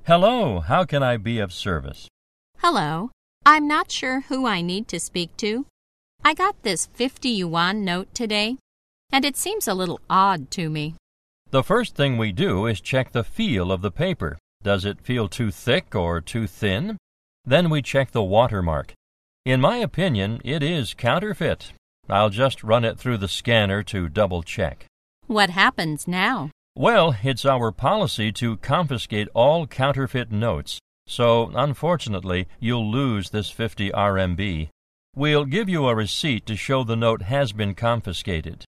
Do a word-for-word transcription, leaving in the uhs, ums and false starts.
Hello, how can I be of service? Hello, I'm not sure who I need to speak to. I got this fifty yuan note today, and it seems a little odd to me. The first thing we do is check the feel of the paper. Does it feel too thick or too thin? Then we check the watermark. In my opinion, it is counterfeit. I'll just run it through the scanner to double check. What happens now? Well, it's our policy to confiscate all counterfeit notes, so unfortunately you'll lose this fifty R M B. We'll give you a receipt to show the note has been confiscated.